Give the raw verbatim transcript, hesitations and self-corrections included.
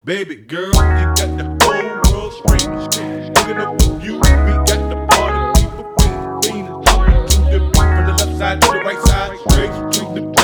Baby girl, you got the whole world screaming. Looking up with you, we got the party people fiending, fiending, jumping to the beat from the left side to the right side, straight to the